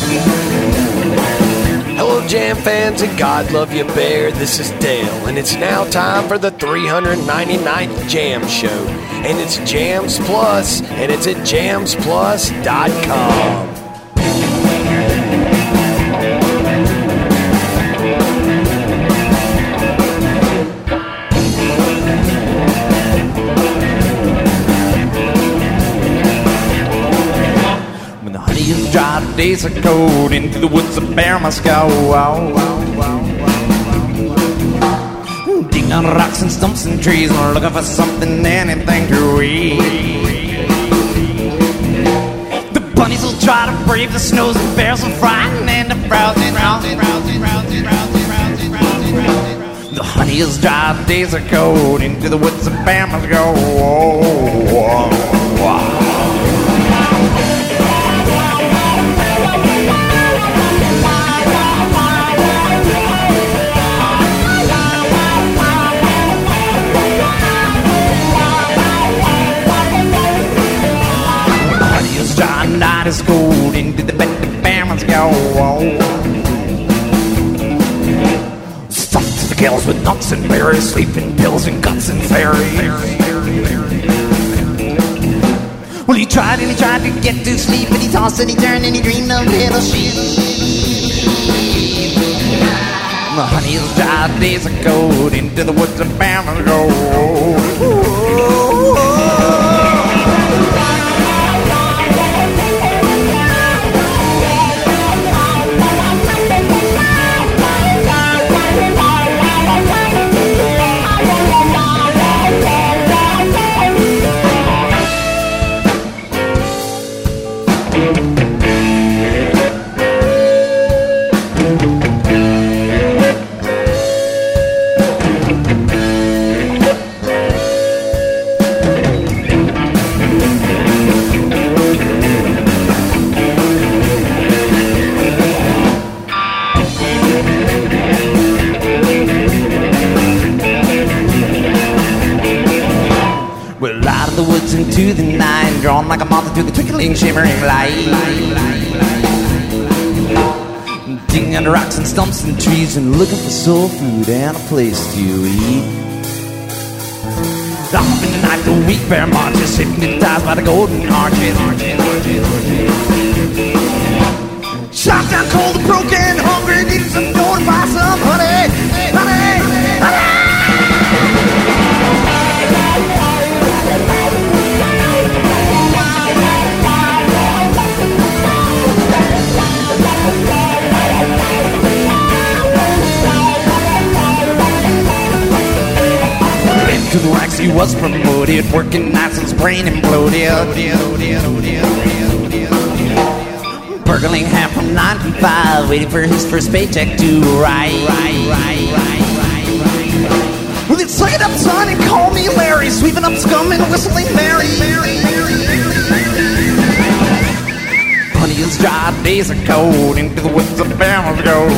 Hello, Jam fans, and God love you, Bear. This is Dale, and it's now time for the 399th Jam Show. And it's Jams Plus, and it's at jamsplus.com. When the honey is dry, the days are cold. Into the woods, a bear must go. Digging on rocks and stumps and trees, and looking for something, anything to eat. The bunnies will try to brave the snows, and bears will frighten and the frozen. The honey is dry, the days are cold. Into the woods, a bear must go. Night is cold, into the bed the bear must go. Stuffed to the gills with nuts and berries, sleeping pills and guts and fairies. Well, he tried and he tried to get to sleep, and he tossed and he turned and he dreamed of little sheep. The honey is dry, the days are cold, into the woods the bear must go. Into the night, drawn like a moth into the twinkling, shimmering light. Digging under rocks and stumps and trees, and looking for soul food and a place to eat. Off in the night, the weak bear marches, hypnotized by the golden arches. Shot down cold and broken, hungry, needing some dough to buy some honey, honey, honey. To the ranks he was promoted, working nights and brain imploded. Burgling half from 9 to 5, waiting for his first paycheck to write. Well, then suck it up, son, and call me Larry, sweeping up scum and whistling Mary. Honey is dry, days are cold, into the woods the bear must go.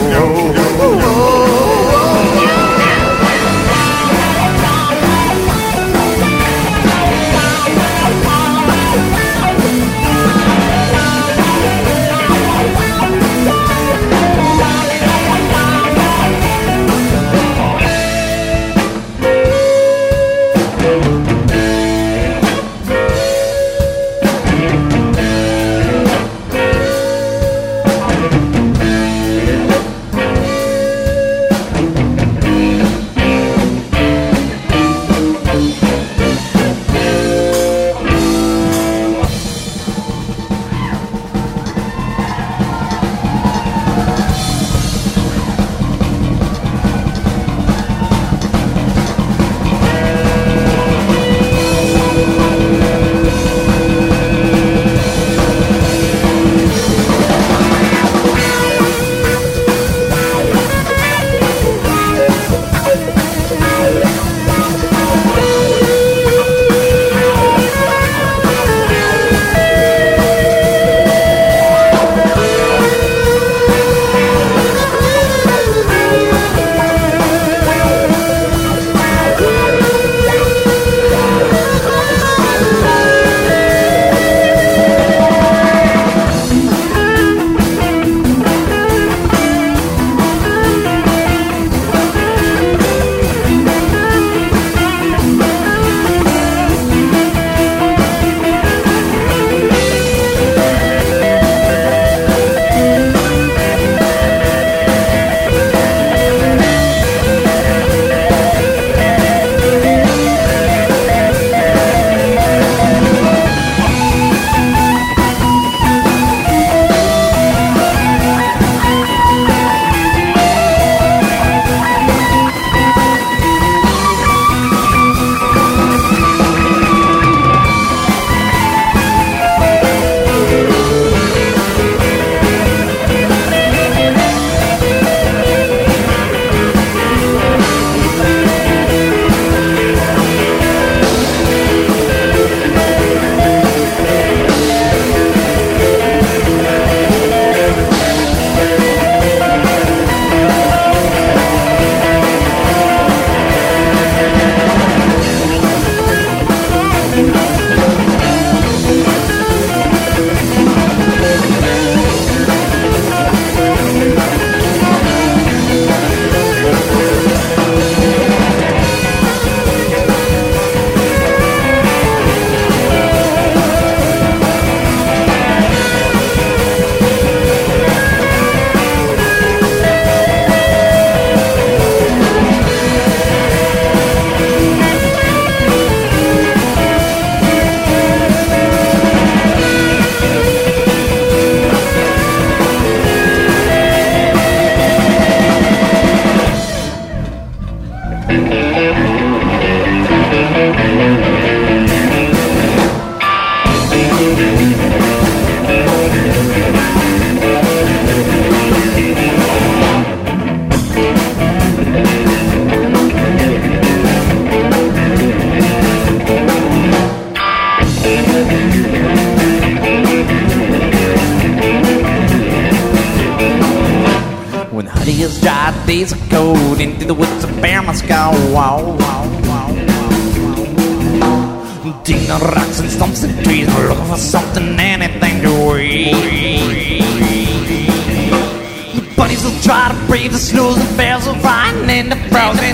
days ago. Into the woods, a bear must go. Wow, wow, wow, wow, wow. Digging the rocks and stumps and trees, looking for something, anything to eat. The bunnies will try to brave the snows, and bears will find in the frozen.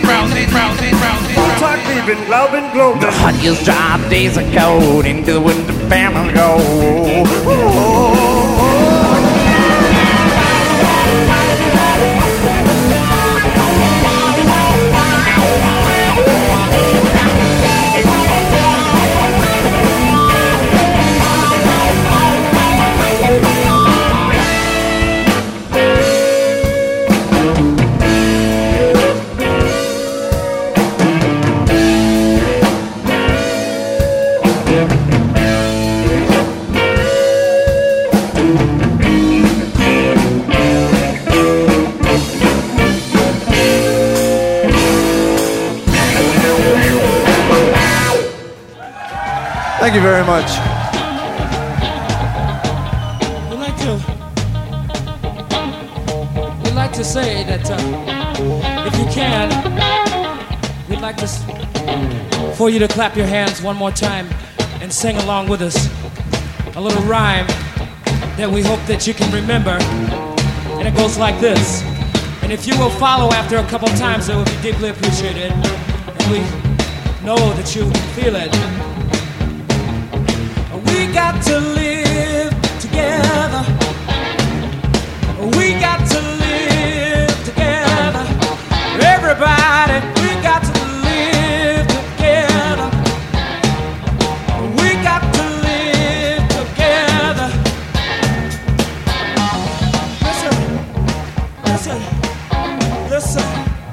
The honey's dry days ago. Into the woods, the bear must go. Thank you very much. We'd like to say that if you can, we'd like to for you to clap your hands one more time and sing along with us a little rhyme that we hope that you can remember. And it goes like this. And if you will follow after a couple times, it will be deeply appreciated. And we know that you feel it. We got to live together. We got to live together. Everybody, we got to live together. We got to live together. Listen.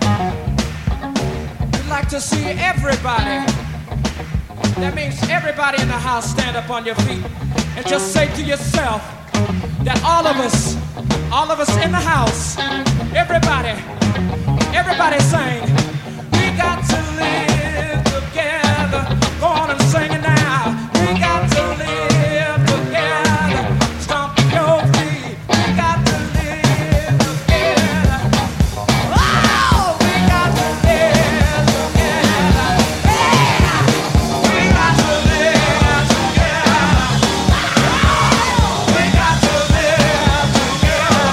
We'd like to see everybody. That means everybody in the house stand up on your feet and just say to yourself that all of us in the house, everybody sing, we got to live together. Go on and sing it now. We got to live together. Stomp your feet. We got to live together. Oh, we got to live together. Yeah. We got to live together. We got to live together.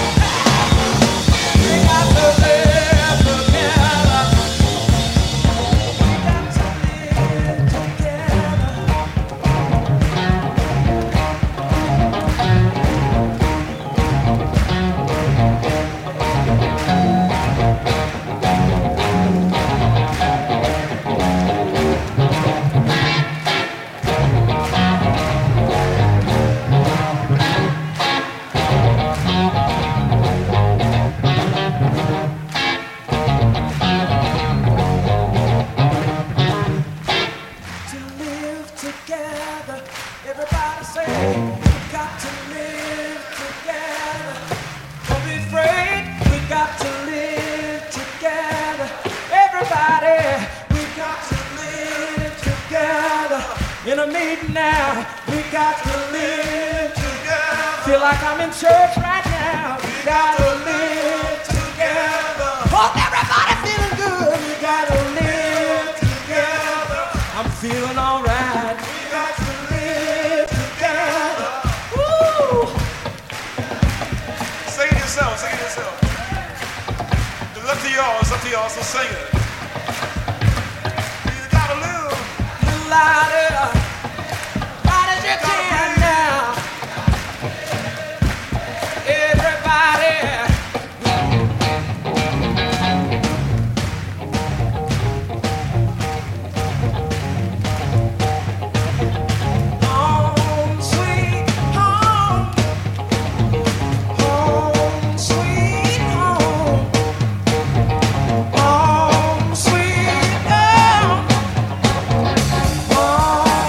We got to live together. in a meeting now. We got to live together. Feel like I'm in church right now. We got to live together. Hope everybody feeling good. We got to live together. I'm feeling all right. We got to live together. Woo! Sing it yourself, sing it yourself. It's up to y'all, it's up to y'all, so sing it. You gotta live. Louder, right as you can now. Everybody. Home, sweet home. Home, sweet home. Home, sweet home. Home,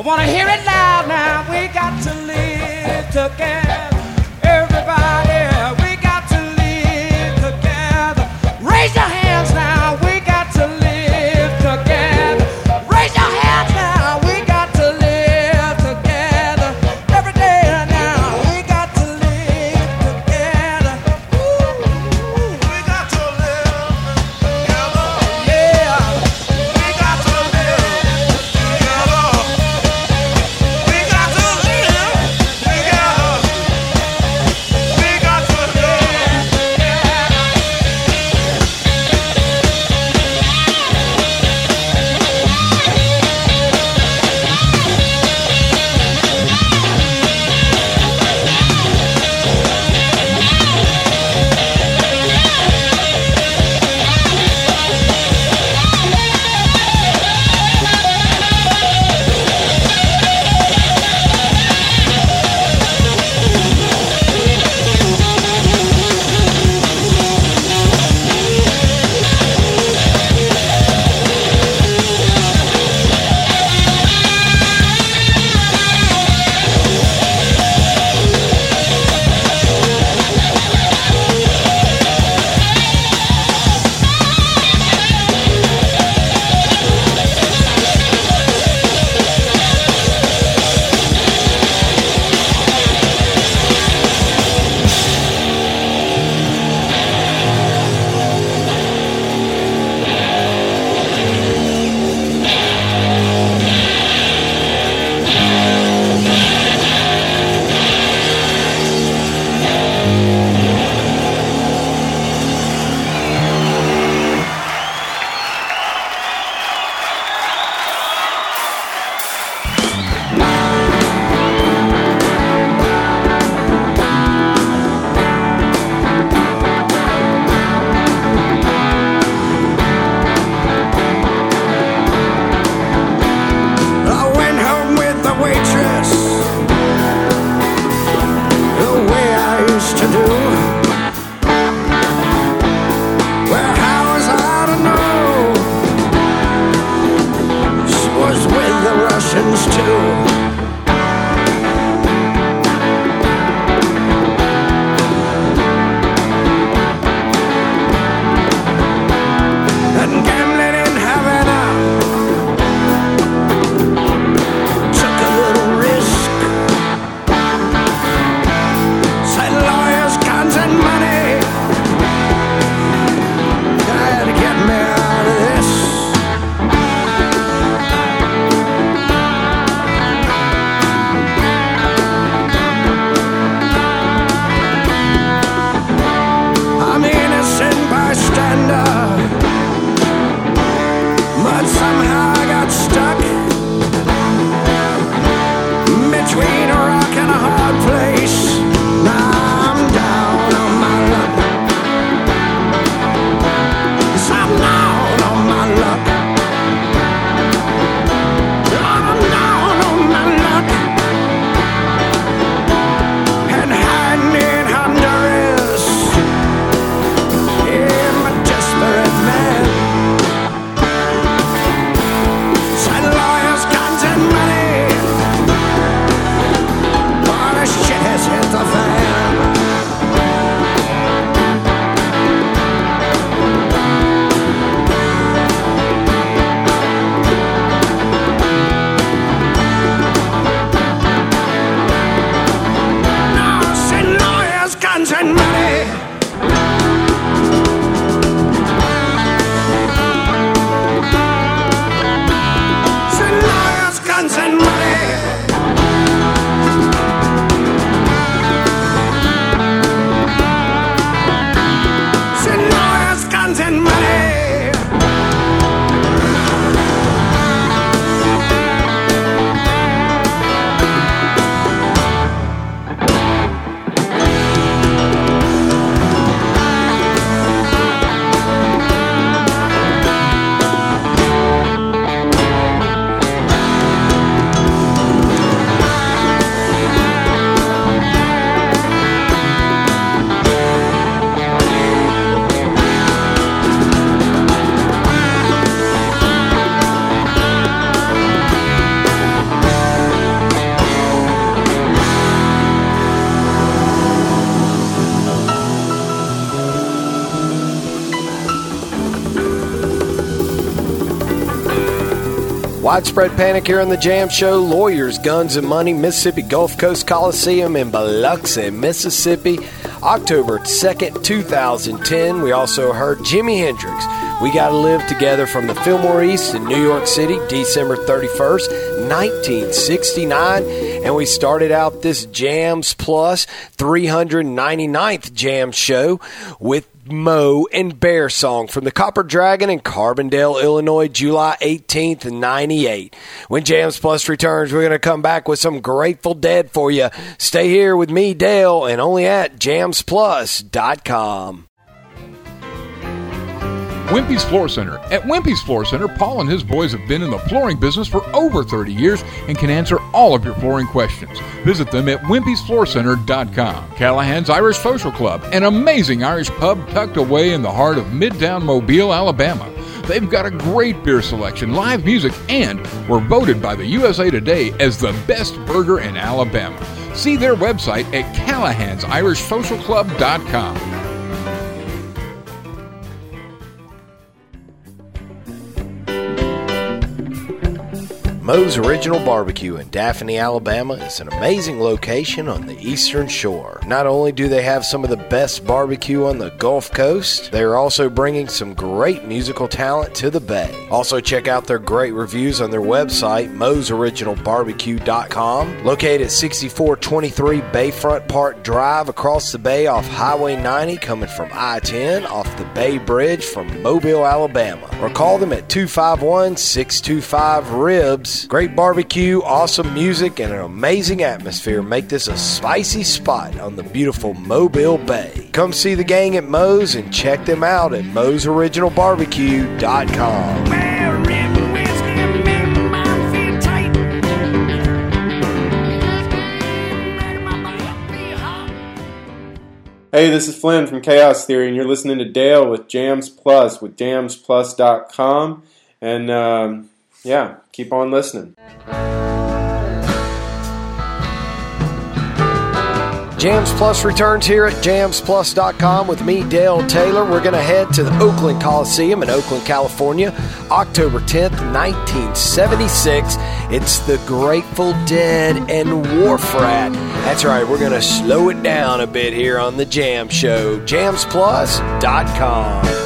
wanna hear it loud now. We got to live together. Everybody, we got to live together. Raise your hands now. We got to live together. Raise your hands now. We got to live together. Every day now. We got to live together. Ooh, We got to live together. yeah. We got to live together. We got to live together. Widespread panic here on the Jam Show. Lawyers, Guns, and Money, Mississippi Gulf Coast Coliseum in Biloxi, Mississippi, October 2nd, 2010. We also heard Jimi Hendrix, We Gotta Live Together from the Fillmore East in New York City, December 31st, 1969. And we started out this Jams Plus 399th Jam Show with Moe and Bear Song from the Copper Dragon in Carbondale, Illinois, July 18th, 98. When Jams Plus returns, we're going to come back with some Grateful Dead for you. Stay here with me, Dale, and only at jamsplus.com. Wimpy's Floor Center. At Wimpy's Floor Center, Paul and his boys have been in the flooring business for over 30 years and can answer all of your flooring questions. Visit them at wimpysfloorcenter.com. Callahan's Irish Social Club, an amazing Irish pub tucked away in the heart of Midtown Mobile, Alabama. They've got a great beer selection, live music, and were voted by the USA Today as the best burger in Alabama. See their website at callahansirishsocialclub.com. Moe's Original Barbecue in Daphne, Alabama is an amazing location on the Eastern Shore. Not only do they have some of the best barbecue on the Gulf Coast, they are also bringing some great musical talent to the Bay. Also check out their great reviews on their website, moesoriginalbarbecue.com. Located at 6423 Bayfront Park Drive across the bay off Highway 90 coming from I-10 off the Bay Bridge from Mobile, Alabama. Or call them at 251-625-RIBS. Great barbecue, awesome music, and an amazing atmosphere make this a spicy spot on the beautiful Mobile Bay. Come see the gang at Moe's and check them out at moesoriginalbarbecue.com. Hey, this is Flynn from Chaos Theory, and you're listening to Dale with Jams Plus with jamsplus.com. And, yeah, keep on listening. Jams Plus returns here at jamsplus.com with me, Dale Taylor. We're going to head to the Oakland Coliseum in Oakland, California, October 10th, 1976. It's the Grateful Dead and Wharf Rat. That's right, we're going to slow it down a bit here on the Jam Show. jamsplus.com.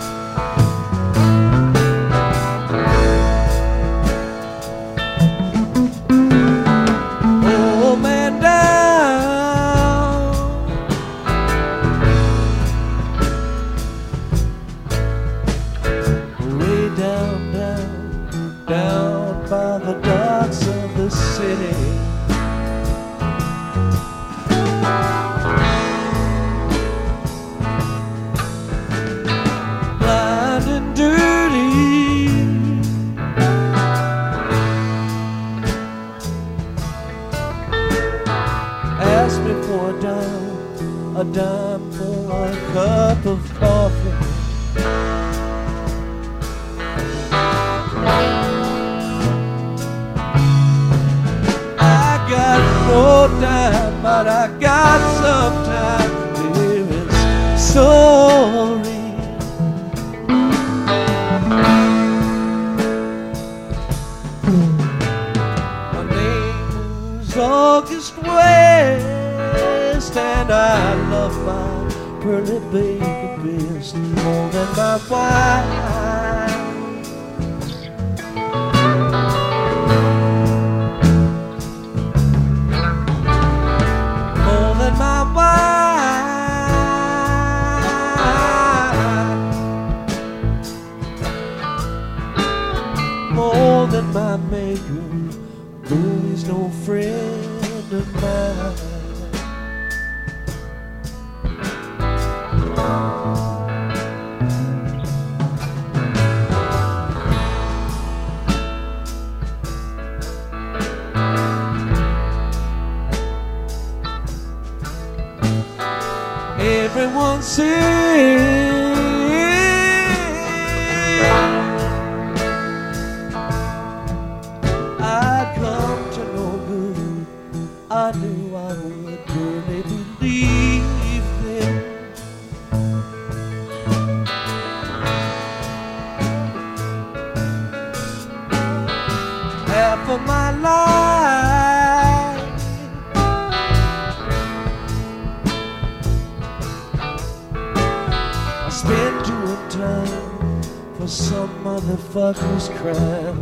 A dime for a cup of coffee. I got no time, but I got some time. Here is sorry. My name is August West, and I love my pearly baby best more than my wife. More than my wife. More than my maker, though he's no friend of mine. Everyone says I'd come to no good. I knew I would really believe them. motherfuckers crying.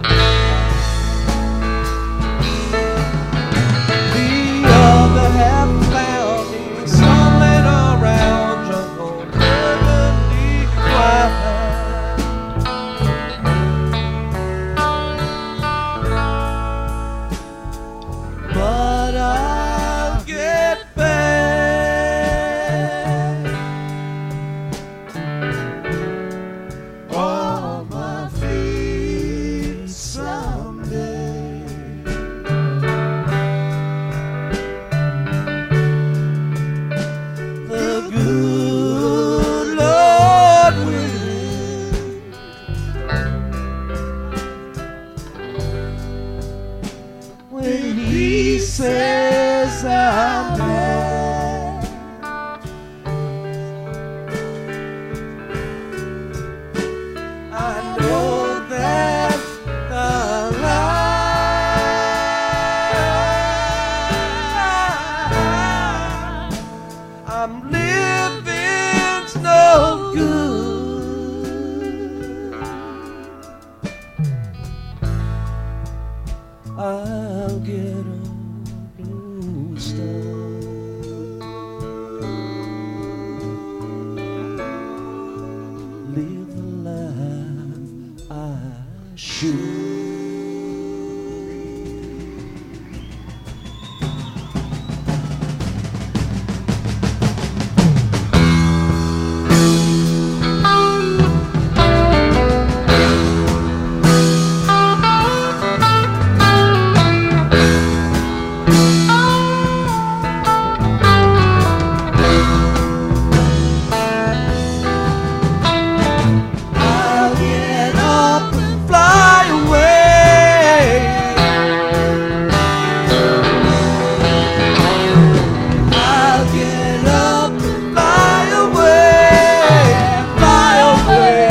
The other half found me stumbling around, drunk on burgundy wine. But I'll get back on my feet someday. The good Lord willing, when He says I'm there, I know that the life I'm living's no good. I'll get a blue star. Live the life I should. I'll get up and fly away. I'll get up and fly away, fly away.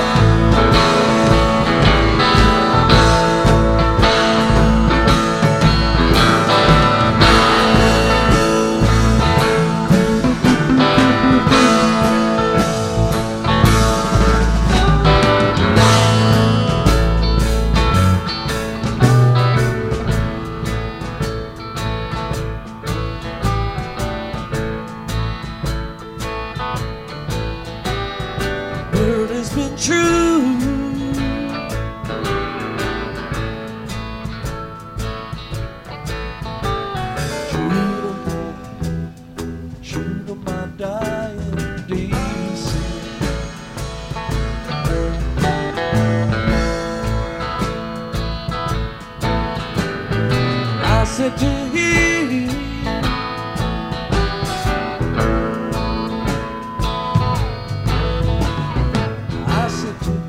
Word has been true. True to my dying days. I said to him, I said to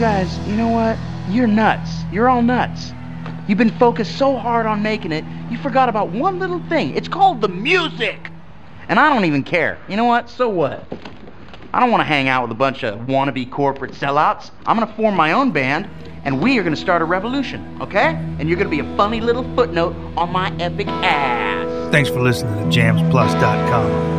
guys, you know what? You're nuts. You're all nuts. You've been focused so hard on making it, you forgot about one little thing. It's called the music. And I don't even care. You know what? So what? I don't want to hang out with a bunch of wannabe corporate sellouts. I'm going to form my own band, and we are going to start a revolution, okay? And you're going to be a funny little footnote on my epic ass. Thanks for listening to JamsPlus.com.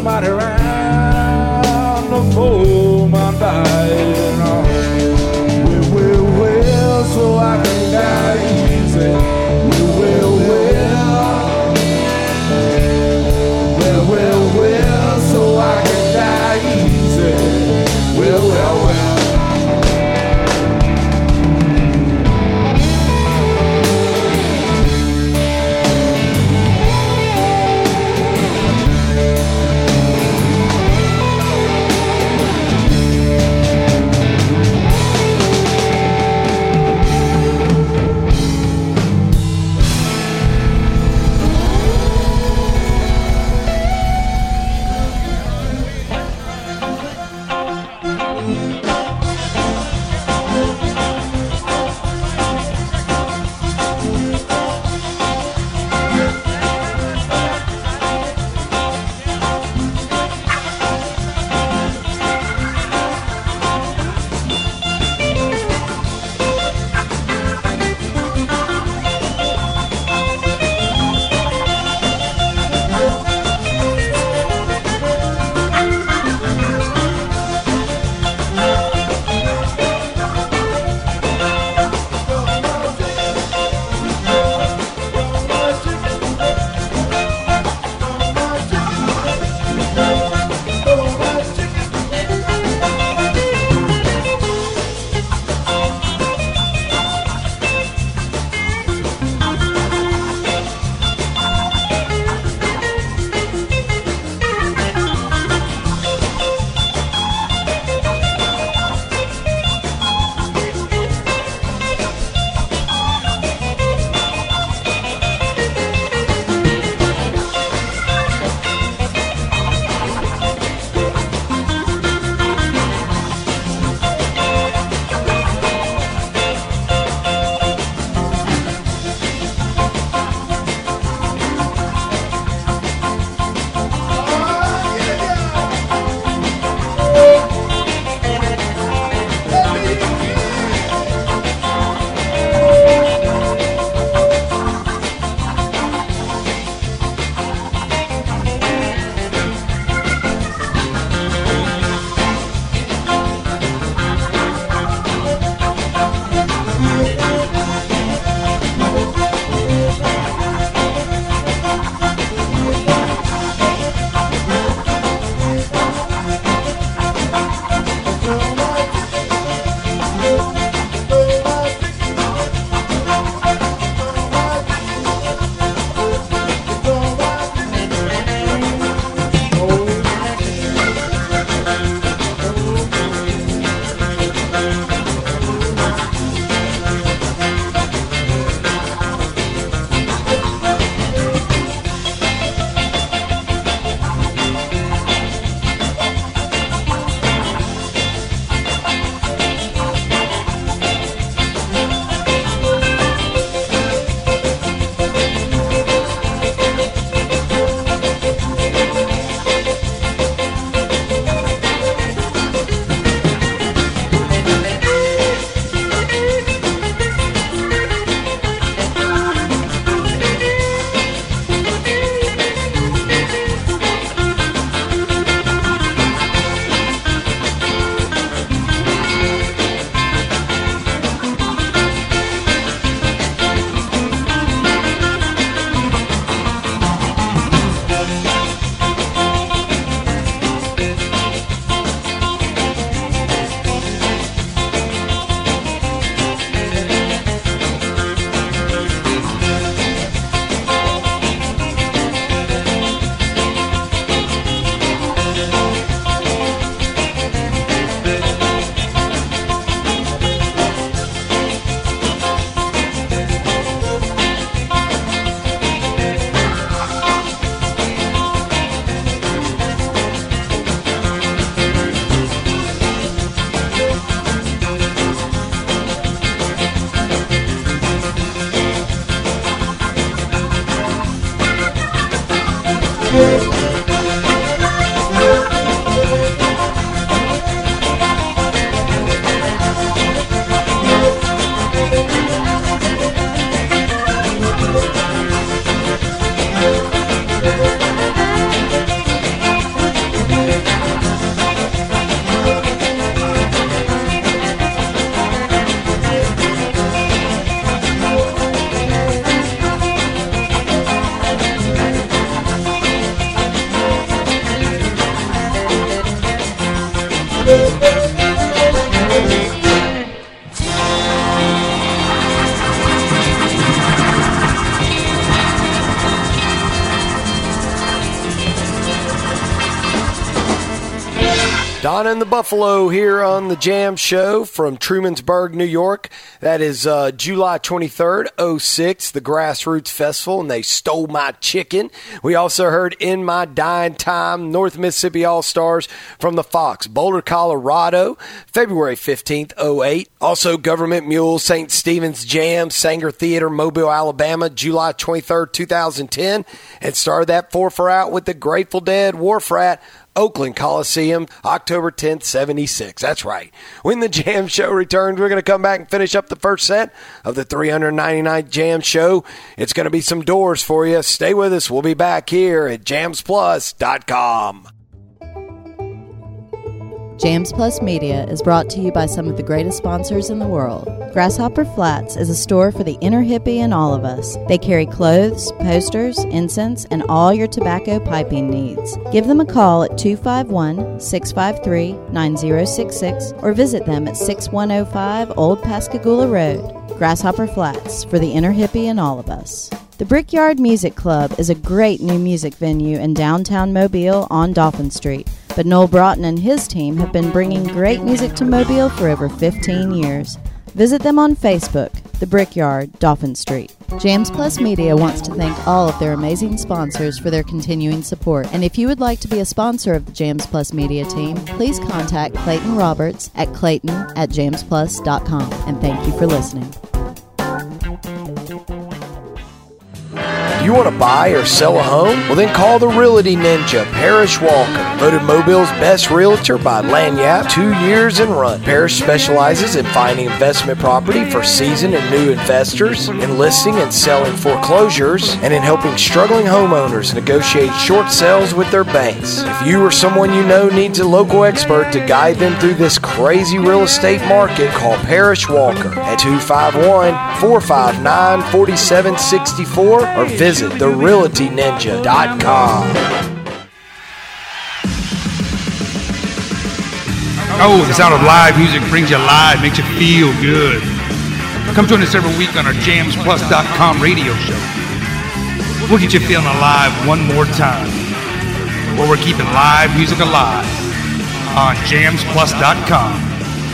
somebody around before my dying. Well, so I can die easy. Well, so I can die easy. Well. Donna and the Buffalo here on the Jam Show from Trumansburg, New York. That is July 23rd, 06, the Grassroots Festival, and they stole my chicken. We also heard In My Dying Time, North Mississippi All-Stars from the Fox, Boulder, Colorado, February 15th, 08. Also Government Mule, St. Stephen's Jam, Sanger Theater, Mobile, Alabama, July 23rd, 2010. And started that 4 out with the Grateful Dead, Wharf Rat, Oakland Coliseum, October 10th, 76. That's right. When the Jam Show returns, we're going to come back and finish up the first set of the 399th Jam Show. It's going to be some Doors for you. Stay with us. We'll be back here at jamsplus.com. Jams Plus Media is brought to you by some of the greatest sponsors in the world. Grasshopper Flats is a store for the inner hippie in all of us. They carry clothes, posters, incense, and all your tobacco piping needs. Give them a call at 251-653-9066 or visit them at 6105 Old Pascagoula Road. Grasshopper Flats for the inner hippie in all of us. The Brickyard Music Club is a great new music venue in downtown Mobile on Dauphin Street. But Noel Broughton and his team have been bringing great music to Mobile for over 15 years. Visit them on Facebook, The Brickyard, Dauphin Street. Jams Plus Media wants to thank all of their amazing sponsors for their continuing support. And if you would like to be a sponsor of the Jams Plus Media team, please contact Clayton Roberts at clayton@jamsplus.com. And thank you for listening. You want to buy or sell a home? Well, then call the Realty Ninja, Parrish Walker. Voted Mobile's best realtor by Lanyap 2 years and run. Parrish specializes in finding investment property for seasoned and new investors, in listing and selling foreclosures, and in helping struggling homeowners negotiate short sales with their banks. If you or someone you know needs a local expert to guide them through this crazy real estate market, call Parrish Walker at 251-459-4764 or visit therealtyninja.com. Oh, the sound of live music brings you alive, makes you feel good. Come join us every week on our JamsPlus.com radio show. We'll get you feeling alive one more time. Where we're keeping live music alive on JamsPlus.com.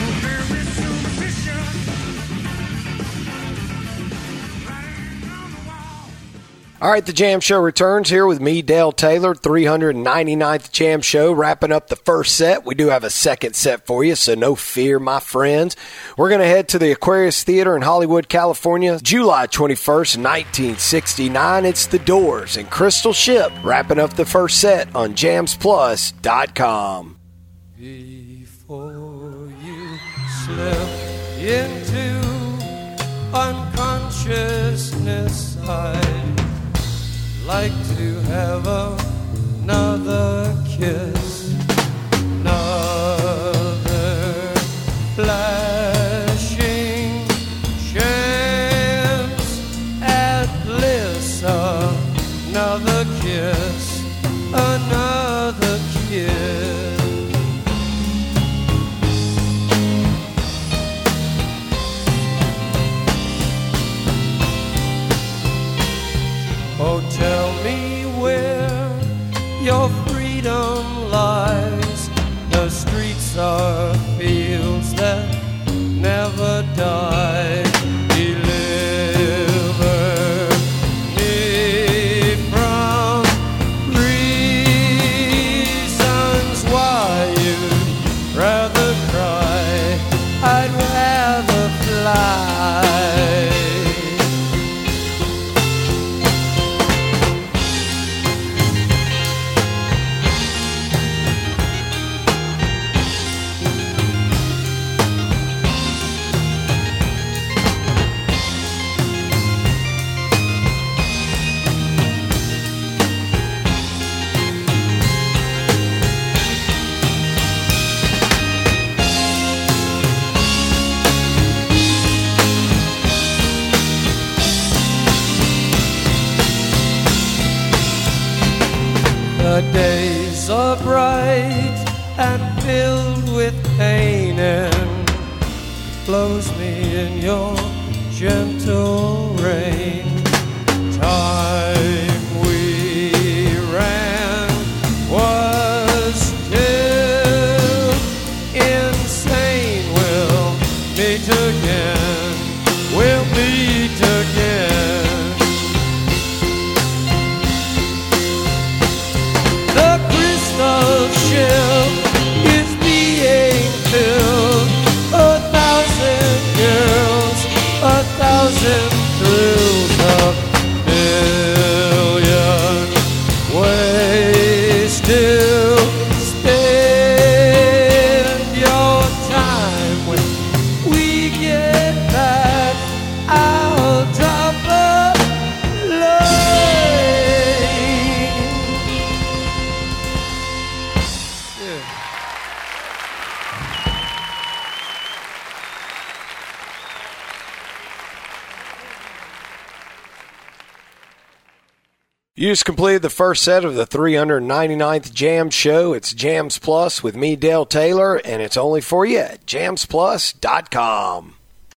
All right, the Jam Show returns here with me, Dale Taylor, 399th Jam Show, wrapping up the first set. We do have a second set for you, so no fear, my friends. We're going to head to the Aquarius Theater in Hollywood, California, July 21st, 1969. It's The Doors and Crystal Ship, wrapping up the first set on JamsPlus.com. Before you slip into unconsciousness, I'd like to have another kiss, another flashing chance at bliss, another kiss, another kiss. Oh, tell me where your freedom lies. The streets are fields that never die. Deliver me from reasons why you'd rather cry. I'd rather fly. The days are bright and filled with pain, and flows me in your gentle rain. Time we ran was till You just completed the first set of the 399th Jam Show. It's Jams Plus with me, Dale Taylor, and it's only for you at jamsplus.com.